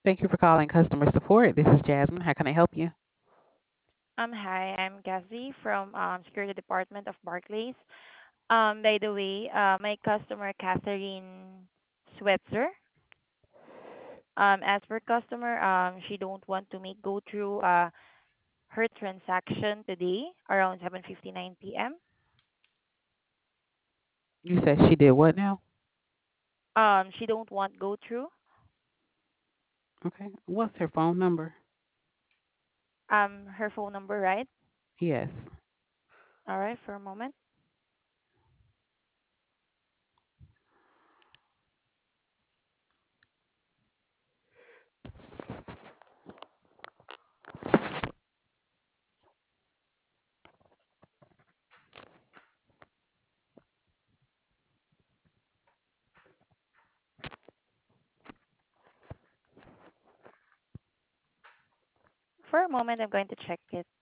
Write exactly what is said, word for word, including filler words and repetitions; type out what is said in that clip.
Thank you for calling customer support. This is Jasmine. How can I help you? Um, hi, I'm Gazzy from um, Security Department of Barclays. Um, by the way, uh, my customer Catherine Swetzer, um, as per customer, um, she don't want to make go through uh, her transaction today around seven fifty-nine p m. You said she did what now? Um, she don't want go through. Okay. What's her phone number? Um, her phone number, right? Yes. All right, for a moment. For a moment, I'm going to check it.